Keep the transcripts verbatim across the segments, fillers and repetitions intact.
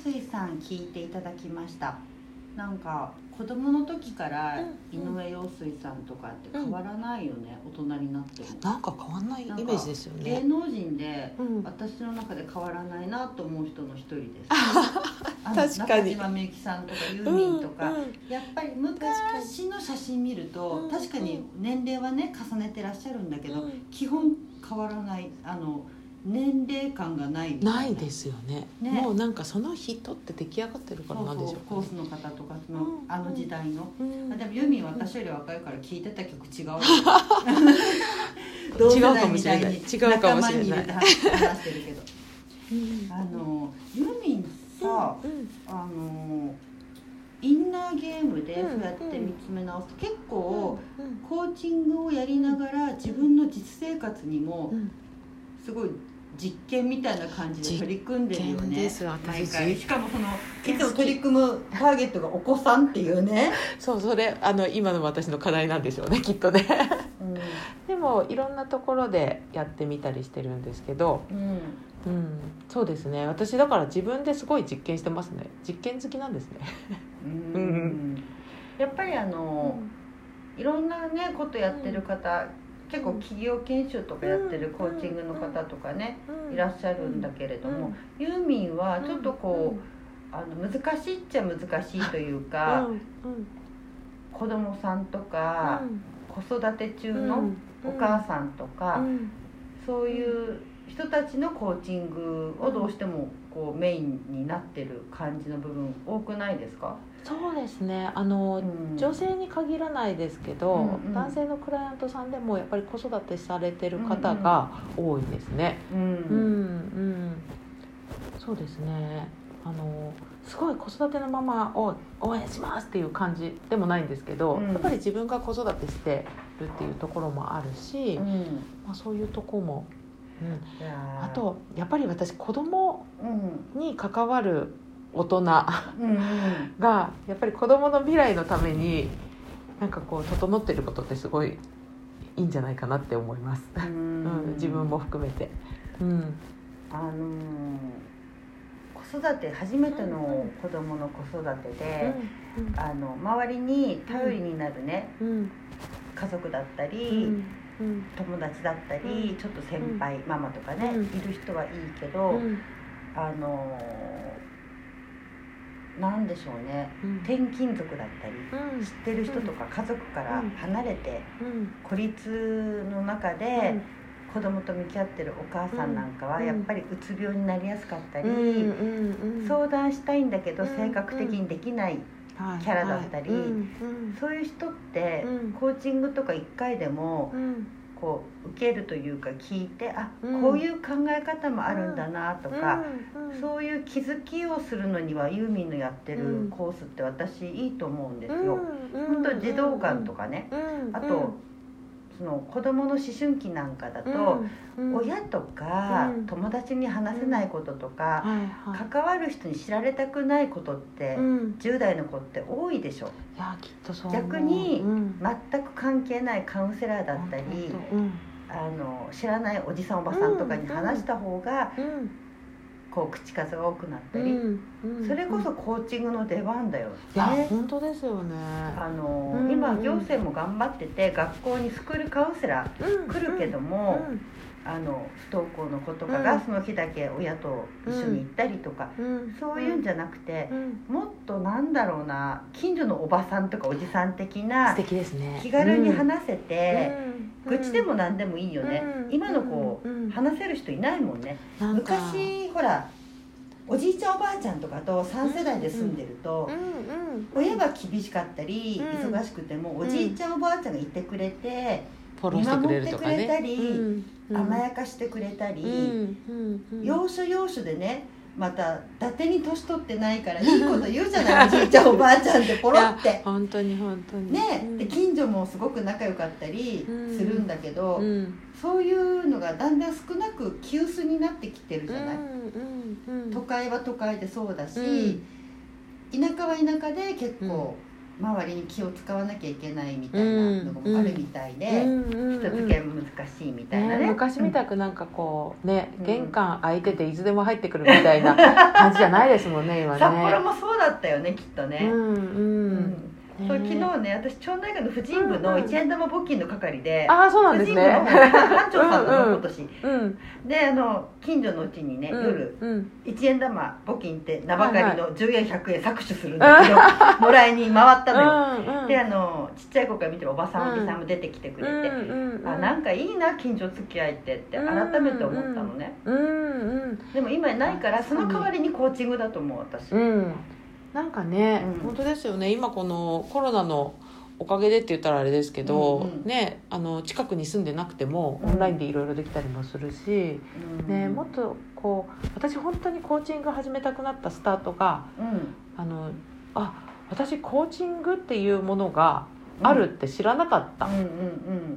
水さん聞いていただきました。なんか子供の時から井上陽水さんとかって変わらないよね、うん、大人になってもなんか変わんないイメージですよね。 芸能人で私の中で変わらないなと思う人の一人です、 うん、確かに中島みゆきさんとかユーミンとか、うんうん、やっぱり昔の写真見ると確かに年齢はね重ねてらっしゃるんだけど、うん、基本変わらない、あの年齢感がないみたいな。 ないですよ ね, ねもうなんかその人って出来上がってるからなんでしょうか、ね、 コースの方とかその、うん、あの時代の、うん、あでもユーミンは私より若いから聴いてた曲違う違うかもしれない違うかもしれない仲間に入れて話してるけどあのユーミンさ、うん、あのインナーゲームでそうやって見つめ直すと結構コーチングをやりながら自分の実生活にもすごい実験みたいな感じで取り組んでるよね。毎回しかもそのいつも取り組むターゲットがお子さんっていうねそうそれあの今の私の課題なんでしょうねきっとね、うん、でもいろんなところでやってみたりしてるんですけど、うんうん、そうですね私だから自分ですごい実験してますね。実験好きなんですねうん、やっぱりあの、うん、いろんなねことやってる方、うん結構企業研修とかやってるコーチングの方とかね、うん、いらっしゃるんだけれども、うん、ユーミンはちょっとこう、うん、あの難しいっちゃ難しいというか、うん、子供さんとか、子育て中のお母さんとか、そういう人たちのコーチングをどうしてもこうメインになってる感じの部分多くないですか？ そうですねあの、うん、女性に限らないですけど、うんうん、男性のクライアントさんでもやっぱり子育てされてる方が多いですね、うんうんうん、そうですねあのすごい子育てのママを応援しますっていう感じでもないんですけど、うん、やっぱり自分が子育てしてるっていうところもあるし、うんまあ、そういうところも、うん、あとやっぱり私子供に関わる大人がやっぱり子供の未来のためになんかこう整っていることってすごいいいんじゃないかなって思います、うんうん、自分も含めて、うん、 あのー、子育て初めての子供の子育てで、うんうん、あの周りに頼りになるね、うん、家族だったり、うんうん、友達だったり、うん、ちょっと先輩、うん、ママとかね、うん、いる人はいいけど、うん、あのーなんでしょうね、うん、転勤族だったり、うん、知ってる人とか家族から離れて、うん、孤立の中で子供と向き合ってるお母さんなんかはやっぱりうつ病になりやすかったり、うん、相談したいんだけど性格的にできないキャラだったり、そういう人ってコーチングとかいっかいでもこう受けるというか聞いてあ、うん、こういう考え方もあるんだなとか、うんうん、そういう気づきをするのにはユーミンのやってるコースって私いいと思うんですよ、うん、本当児童館とかね、うん、あとその子供の思春期なんかだと、うん、親とか友達に話せないこととか、うんはいはい、関わる人に知られたくないことって、うん、じゅう代の子って多いでしょ。 いやきっとそう。 逆に、うん、全く関係ないカウンセラーだったり、うん、あの知らないおじさんおばさんとかに話した方が、うんうんこう口数が多くなったり、うんうん、それこそコーチングの出番だよね。 いや本当ですよね。 あの、うんうん、今行政も頑張ってて学校にスクールカウンセラー来るけども、うんうん、あの不登校の子とかがその日だけ親と一緒に行ったりとか、うん、そういうんじゃなくて、うん、もっとなんだろうな近所のおばさんとかおじさん的な素敵ですね。 気軽に話せて、うん、愚痴でも何でもいいよね、うん、今の子、うん、話せる人いないもんね。昔ほらおじいちゃんおばあちゃんとかとさん世代で住んでると、親が厳しかったり忙しくてもおじいちゃんおばあちゃんがいてくれて見守ってくれたり甘やかしてくれたり、要所要所でねまた伊達に年取ってないからいいこと言うじゃないおじいちゃんおばあちゃんってポロって本当に本当にね、で近所もすごく仲良かったりするんだけど、うん、そういうのがだんだん少なく急須になってきてるじゃない、うんうんうん、都会は都会でそうだし、うん、田舎は田舎で結構周りに気を使わなきゃいけないみたいなのもあるみたいで、人付き合いも難しいみたいなね、 ね、昔みたくなんかこうね、うん、玄関開いてていつでも入ってくるみたいな感じじゃないですもんね今ね。 札幌もそうだったよねきっとね。 うんうんうんそう昨日ね、私町内会の婦人部の一円玉募金の係で、 ああそうなんですね、 婦人部の班長さんの今年、 うんうん、 であの近所のうちにね、 うん、 夜、 うん、 一円玉募金って名ばかりのじゅうえんひゃくえん搾取するんだけど、はい、もらいに回ったのよ、うんうん、であのちっちゃい子から見てるおばさん、おじさんも出てきてくれて、うんうん、あなんかいいな近所付き合いってって改めて思ったのね、うんうんうん、でも今ないからその代わりにコーチングだと思う私、うん、 なんかね、うん、本当ですよね。今このコロナのおかげでって言ったらあれですけど、うんうん、ね、あの近くに住んでなくてもオンラインでいろいろできたりもするし、うんね、もっとこう私本当にコーチング始めたくなったスタートが、うん、あのあ私コーチングっていうものがあるって知らなかった、うんうんうんうん、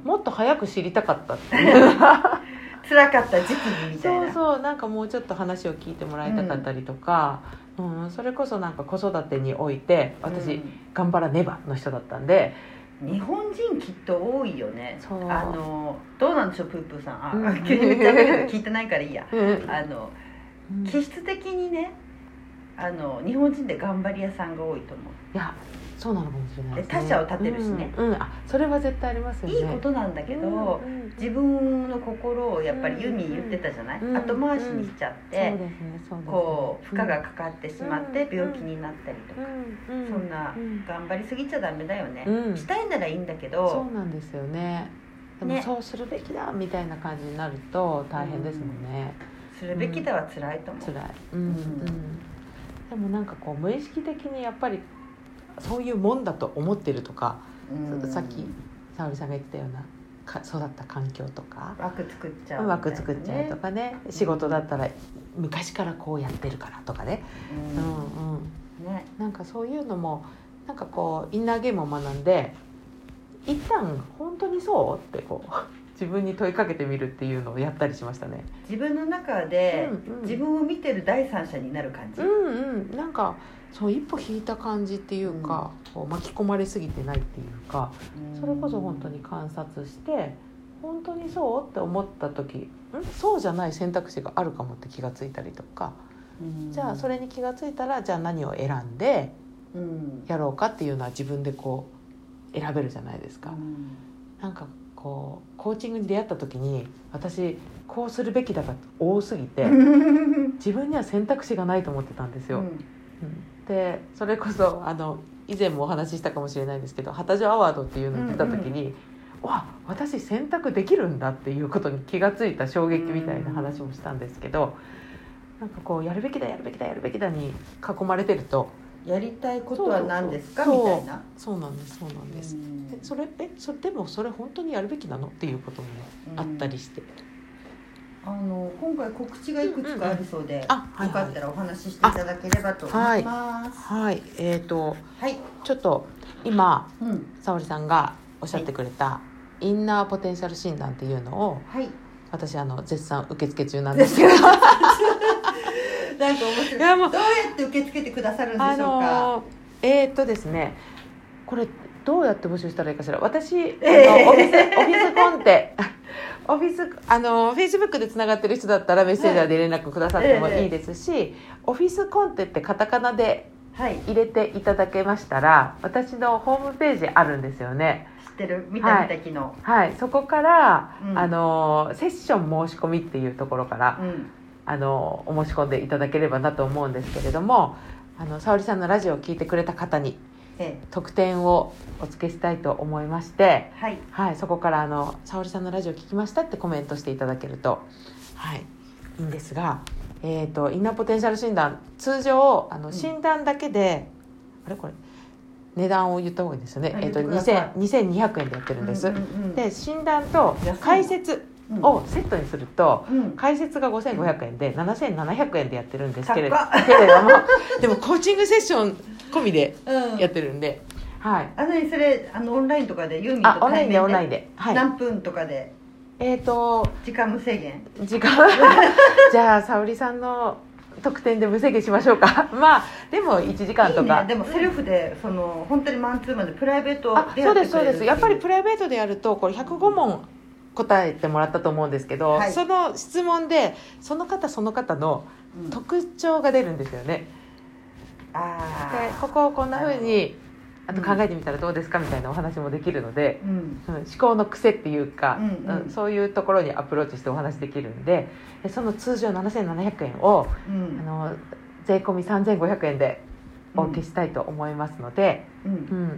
もっと早く知りたかったって辛かった時期にみたいな。 そうそう、なんかもうちょっと話を聞いてもらいたかったりとか、うんうん、それこそなんか子育てにおいて私、うん、頑張らねばの人だったんで。 日本人きっと多いよね。あのどうなんでしょうプープーさん、あ、うん、急に聞いてないからいいや、うん、あの、うん、気質的にね、あの日本人で頑張り屋さんが多いと思う。 いやそうなのかもしれないですね。 他者を立てるしね、 うんうん、あそれは絶対ありますよね。 いいことなんだけど、うんうん、自分の心をやっぱりユミ言ってたじゃない、うんうん、後回しにしちゃって、うんうん、こう負荷がかかってしまって病気になったりとか、うんうん、そんな頑張りすぎちゃダメだよね、うん、したいならいいんだけど。 そうなんですよね。でもそうするべきだみたいな感じになると大変ですもんね、 うん、するべきだは辛いと思う、 うん、辛い、うんうん、でもなんかこう無意識的にやっぱりそういうもんだと思ってるとか、うん、さっき沙織さんが言ったようなか育った環境とか枠作っちゃう、ね、 枠作っちゃうとかね、仕事だったら昔からこうやってるからとかね、うんうんうん、ね、なんかそういうのもなんかこうインナーゲームを学んで一旦本当にそうってこう自分に問いかけてみるっていうのをやったりしましたね。 自分の中で、うんうん、自分を見てる第三者になる感じ、 うんうん、なんかそう一歩引いた感じっていうか、うん、こう巻き込まれすぎてないっていうか、それこそ本当に観察して本当にそうって思った時んそうじゃない選択肢があるかもって気がついたりとか、うん、じゃあそれに気がついたらじゃあ何を選んでやろうかっていうのは自分でこう選べるじゃないですか、うん、なんかこうコーチングに出会った時に私こうするべきだが多すぎて自分には選択肢がないと思ってたんですよ、うんうん、でそれこそあの以前もお話ししたかもしれないんですけど旗女アワードっていうのを出た時に、うんうん、わ私選択できるんだっていうことに気がついた衝撃みたいな話もしたんですけど、なんかこうやるべきだやるべきだやるべきだに囲まれてるとやりたいことは何ですかみたいな。 そうなんですそうなんです。でそれえそれでもそれ本当にやるべきなのっていうことも、ね、あったりして、 あの今回告知がいくつかあるそうで、うんうん、あはいはい、よかったらお話ししていただければと思います。 はい、はい、えーと、はい、ちょっと今、うん、沙織さんがおっしゃってくれた、はい、インナーポテンシャル診断っていうのを、はい、私あの絶賛受付中なんですけどなんか面白い。いやもうどうやって受け付けてくださるんでしょうか。あのー、えーっとですねこれどうやって募集したらいいかしら。私、えー、あのオフィスオフィスコンテオフィスあのフェイスブックでつながってる人だったらメッセージャーで連絡くださってもいいですし、はいえー、オフィスコンテってカタカナで入れていただけましたら、はい、私のホームページあるんですよね。 知ってる見た見た昨日、 はいはい、そこから、うん、あのセッション申し込みっていうところから、うんあのお申し込んでいただければなと思うんですけれども、あの沙織さんのラジオを聞いてくれた方に、ええ、特典をお付けしたいと思いまして、はいはい、そこからあの沙織さんのラジオを聞きましたってコメントしていただけると、はい、いいんですが、えーと、インナーポテンシャル診断通常あの診断だけで、うん、あれこれ値段を言った方がいいですよね、えーと、にせんにひゃくえんでやってるんです、うんうんうん、で診断と解説をセットにすると、うん、解説がごせんごひゃくえんでななせんななひゃくえんでやってるんですけれどけれどもでもコーチングセッション込みでやってるんで、うんはい、 あのそれあのオンラインとかでユーミンと対面でオンラインでオンラインで、 はい、何分とかでえーと時間無制限時間じゃあ沙織さんの特典で無制限しましょうかまあでもいちじかんとかいい、ね、でもセルフでその本当にマンツーマンでプライベートでやってくれる。あ、そうですそうです。やっぱりプライベートでやるとこれひゃくごもん答えてもらったと思うんですけど、はい、その質問でその方その方の特徴が出るんですよね、うん、あでここをこんな風にあと考えてみたらどうですかみたいなお話もできるので、うん、思考の癖っていうか、うんうん、そういうところにアプローチしてお話できるんで、その通常ななせんななひゃくえんを、うん、あの税込みさんぜんごひゃくえんでお受けしたいと思いますので、うんうん、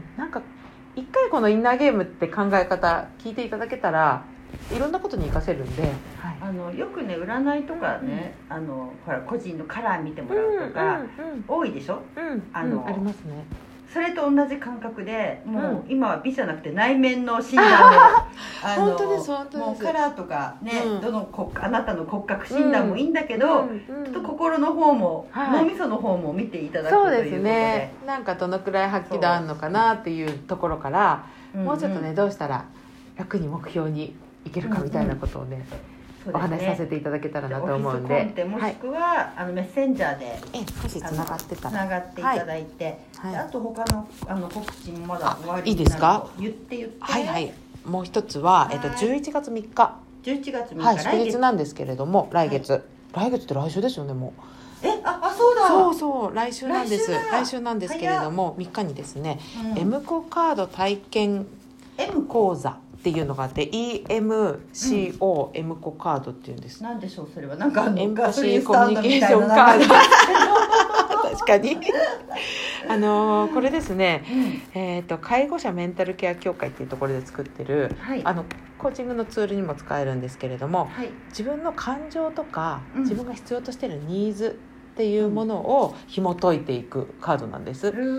なんか一回このインナーゲームって考え方聞いていただけたらいろんなことに活かせるんで、はい、 あのよくね占いとかね、うん、あのほら個人のカラー見てもらうとか、うんうんうん、多いでしょ、うん、あの、 うん、ありますね。 それと同じ感覚でもう今は美じゃなくて内面の診断をあの本当です本当です。 もうカラーとかね、うん、どの骨あなたの骨格診断もいいんだけど、うんうん、ちょっと心の方も、はい、脳みその方も見ていただくということで、そうですね、 なんかどのくらい発揮度あるのかなっていうところから、もうちょっとねどうしたら楽に目標にいけるかみたいなことをね、うんうんね、お話しさせていただけたらなと思うんで、オフィスコンテもしくは、はい、あのメッセンジャーでえ少しつながってたらつながっていただいて、はい、あと他のあの告知もまだ終わりいいですか？ 言って言ってはいはい。もう一つは、えっと、じゅういちがつみっかじゅういちがつみっか、はい、 祝日なんですけれども来月、はい、来月って来週ですよねもうえああそうだそうそう来週なんです来週なんですけれどもみっかにですね、うん、エムコカード体験講座っていうのがあって イーエムシーオー、うん、エムコカードっていうんです。 なんでしょうそれはなんかあのエンパシーコミュニケーションカード確かにあのー、これですね、うん、えーと介護者メンタルケア協会っていうところで作ってる、はい、あのコーチングのツールにも使えるんですけれども、はい、自分の感情とか、うん、自分が必要としているニーズっていうものを紐解いていくカードなんです、うん、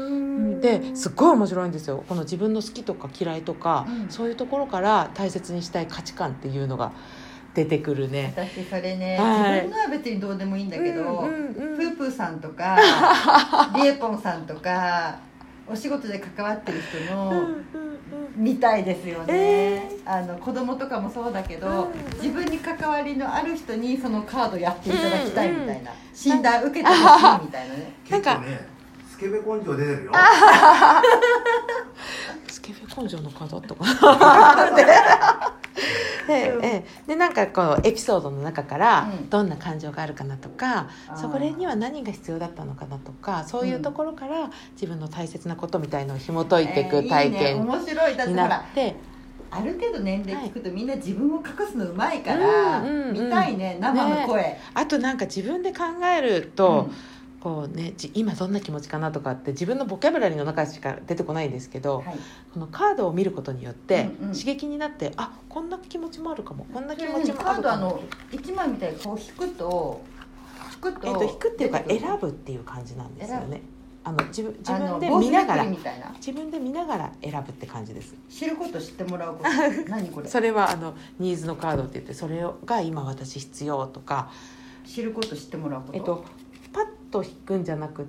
ですっごい面白いんですよ。この自分の好きとか嫌いとか、うん、そういうところから大切にしたい価値観っていうのが出てくるね。 私それね、はい、自分のは別にどうでもいいんだけど、うんうんうん、プープーさんとかリエポンさんとかお仕事で関わってる人の、うんうんうん、みたいですよね、えー、あの子供とかもそうだけど、うんうん、自分に関わりのある人にそのカードやっていただきたいみたいな、うんうん、診断受けてほしいみたいなね。 結構ねスケベ根性出てるよスケベ根性のカードあったかなで, えでなんかこうエピソードの中からどんな感情があるかなとか、うん、それには何が必要だったのかなとか、そういうところから自分の大切なことみたいのを紐解いていく体験になって、えーいいね、面白い。だってほらある程度年齢聞くとみんな自分を隠すのうまいから、うんうんうん、見たいね生の声、ね、 あとなんか自分で考えると、うんこうね、今どんな気持ちかなとかって自分のボキャブラリーの中しか出てこないんですけど、はい、このカードを見ることによって刺激になって、うんうん、あこんな気持ちもあるかもこんな気持ちもあるかも、カードあのいちまいみたいにこう引くと引くと、 えっと、引くっていうか選ぶっていう感じなんですよね。あの 自, 自分で見ながら自分で見ながら選ぶって感じです。 知ること知ってもらうこと何これそれはあのニーズのカードって言って、それが今私必要とか知ること知ってもらうこと、えっとパッと引くんじゃなくって、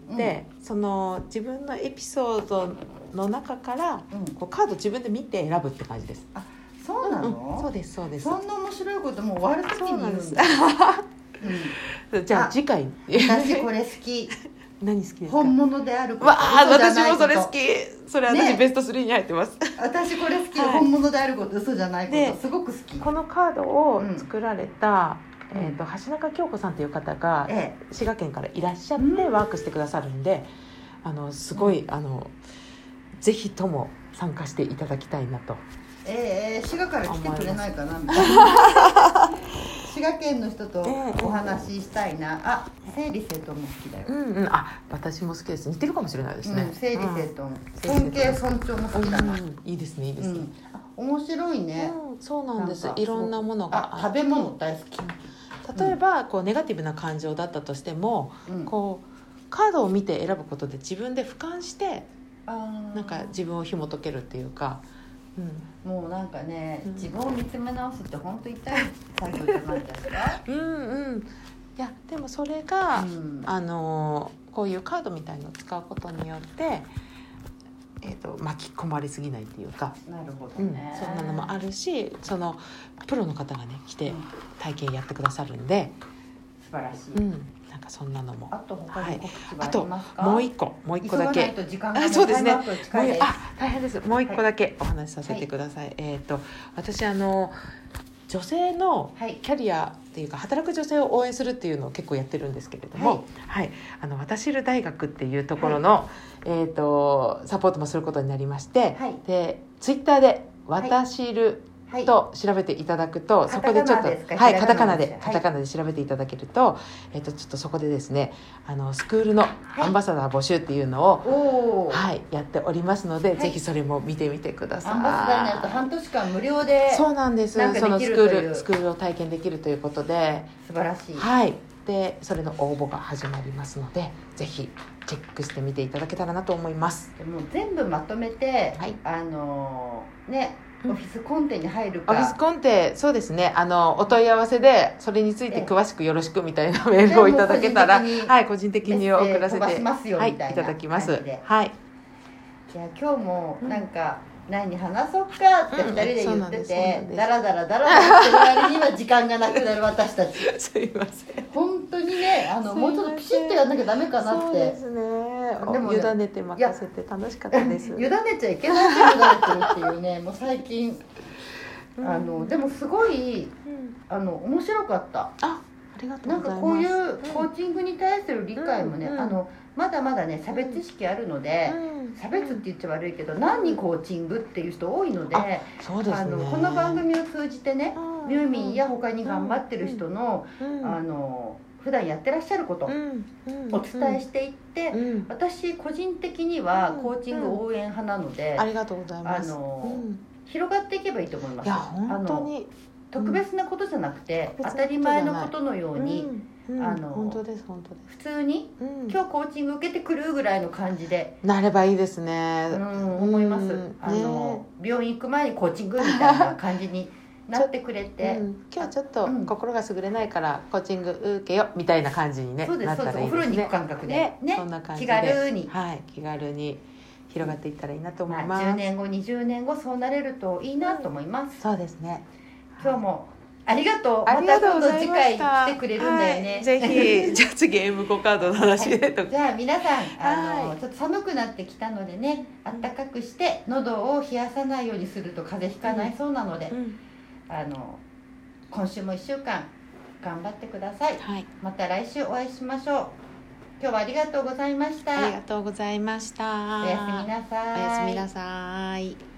うん、その自分のエピソードの中から、うん、こうカード自分で見て選ぶって感じです。 あ、そうなの、 うんうん、そうですそうです。 そんな面白いこともう終わる時に言うんだうん、じゃあ次回私これ好き何好きですか？ 本物であること。 わあ、私もそれ好き。それ私、ね、ベストスリーに入ってます。 私これ好き、はい、本物であること嘘じゃないことすごく好き。 このカードを作られた、うんえー、と橋中京子さんという方が滋賀県からいらっしゃってワークしてくださるんで、うん、あのすごい、うん、あのぜひとも参加していただきたいなと。 えー、滋賀から来てくれないかなみたいな滋賀県の人とお話ししたいな、えー、あ、整理整頓も好きだよ、 うんうん、あ、私も好きです。似てるかもしれないですね、 うん、整理整頓、尊敬尊重も好きだな、うん、 いいですねいいですね、うん、 あ、面白いね、 うん、そうなんです。いろんなものがあ、食べ物大好き。 例えばこうネガティブな感情だったとしても、うん、こうカードを見て選ぶことで自分で俯瞰してなんか自分を紐解けるっていうか、 うん、もうなんかね、うん、自分を見つめ直すって本当痛い作業じゃないですかうんうん。いやでもそれが、うん、あのこういうカードみたいのを使うことによってえー、と巻き込まれすぎないっていうか、 なるほどね、 うん、そんなのもあるし、そのプロの方がね来て体験やってくださるんで、 素晴らしい、 うん、 なんかそんなのも。 あと他に告知はああとりますか？ もう一個もう一個だけ。 あ、 そうですね。 もうあ、大変です。もう一個だけお話しさせてください。はい、えっ、ー、と私あの女性のキャリアっていうか、はい、働く女性を応援するっていうのを結構やってるんですけれども、はい、はい、あの私る大学っていうところの、はい、えー、とサポートもすることになりまして、はい、でツイッターで私る、はい、と調べていただくと、はい、そこでちょっとはいカタカナでカタカナで調べていただけると、はい、えー、とちょっとそこでですね、あのスクールのアンバサダー募集っていうのを、はいはい、やっておりますので、はい、ぜひそれも見てみてください。 アンバサダーになると半年間無料で、 そうなんです。そのスクールスクールを体験できるということで、 素晴らしい。 はい。でそれの応募が始まりますので、ぜひチェックしてみていただけたらなと思います。 でも全部まとめて、はい、あのね。オフィスコンテに入るか、 オフィスコンテ、そうですね、あのお問い合わせでそれについて詳しくよろしくみたいなメールをいただけたら、はい、個人的に送らせて、はい、いただきます。はい。 いや今日もなんか、うん、何話そうかってふたりで言ってて、だらだらだらだらしてる割には時間がなくなる私たち。 すいません。 本当にね、あのもうちょっとピシッとやんなきゃダメかなって。そうですね。でも、ね、委ねて任せて楽しかったです。 委ねちゃいけないけど委ねてるっていうね、もう最近、うん、あのでもすごい、うん、あの面白かった。 あ、ありがとうございます。 なんかこういうコーチングに対する理解もね、うんうん、あのまだまだね差別意識あるので、うん、差別って言っちゃ悪いけど、何にコーチングっていう人多いので、 そうですね、 あのこの番組を通じてね、ミューミンや他に頑張ってる人の、うんうん、あの普段やってらっしゃることをお伝えしていって、うん、私個人的にはコーチング応援派なので、 ありがとうございます。 あの、うん、広がっていけばいいと思います。 いや本当に特別なことじゃなくて、うん、当たり前のことのように、 うんうん、あの本当です本当です。 普通に、うん、今日コーチング受けてくるぐらいの感じでなればいいですね。 うん、思います。うん、あの、ね、病院行く前にコーチングみたいな感じになってくれて、 うん、今日ちょっと心が優れないからコーチング受けよみたいな感じに、ね、 そうです、 なったらいいですね。 お風呂に行く感覚で、ねね、そんな感じで気軽に、 はい、気軽に広がっていったらいいなと思います。 まあ、じゅうねんごにじゅうねんごそうなれるといいなと思います。 うん、そうですね。 今日もありがとう。また今度次回来てくれるんだよね。 はい、ぜひじゃあ次 エムご カードの話で、 はい、じゃあ皆さんあの、はい、ちょっと寒くなってきたのでね、あったかくして喉を冷やさないようにすると風邪ひかないそうなので、うんうん、あの今週もいっしゅうかん頑張ってください。はい、また来週お会いしましょう。今日はありがとうございました。 ありがとうございました。 おやすみなさい。 おやすみなさい。